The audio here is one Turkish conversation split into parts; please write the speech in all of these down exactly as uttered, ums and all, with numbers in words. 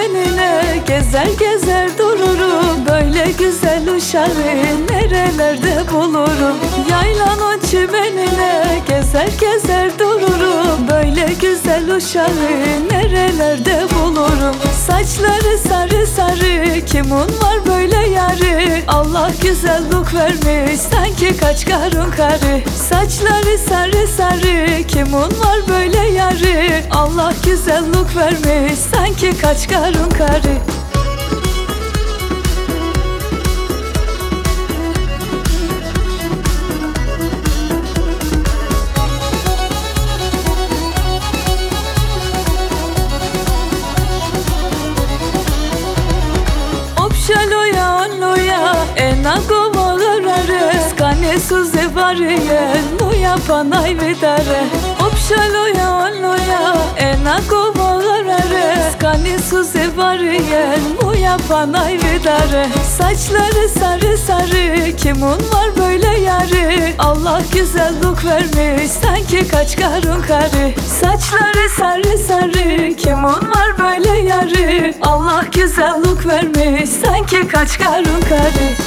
çimenine gezer gezer dururum. Böyle güzel uşağı nerelerde bulurum? Yaylanın çimenine gezer gezer dururum. Böyle güzel uşağı nerelerde bulurum? Saçları sarı sarı, kimin var böyle yarı? Allah güzellik vermiş sanki kaç karın karı. Saçları sarı sarı, kimin var böyle yarı? Allah güzellik vermiş sanki kaç karın karı. Opşaloya loya ena govalarare skane suze variye loya panay vidare. Opşaloya loya ena govalarare skane suze variye loya panay vidare. Saçları sarı sarı, kimin var böyle yarı? Allah güzellik vermiş sanki kaç karın karı. Saçları sarı sarı, kimin var böyle yarı? Allah güzellik vermiş sanki kaç karın karı.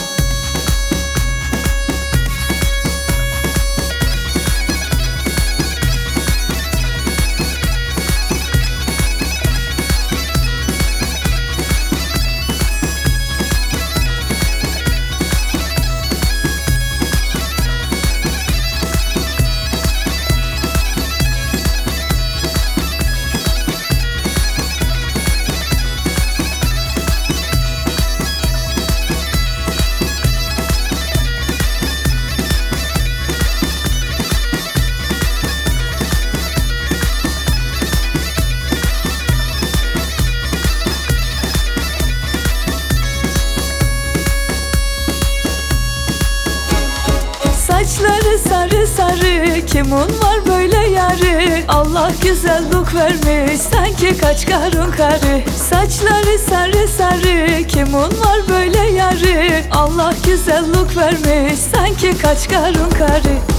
Saçları sarı sarı, kimin var böyle yarı? Allah güzellik vermiş sanki kaç karın karı. Saçları sarı sarı, kimin var böyle yarı? Allah güzellik vermiş sanki kaç karın karı.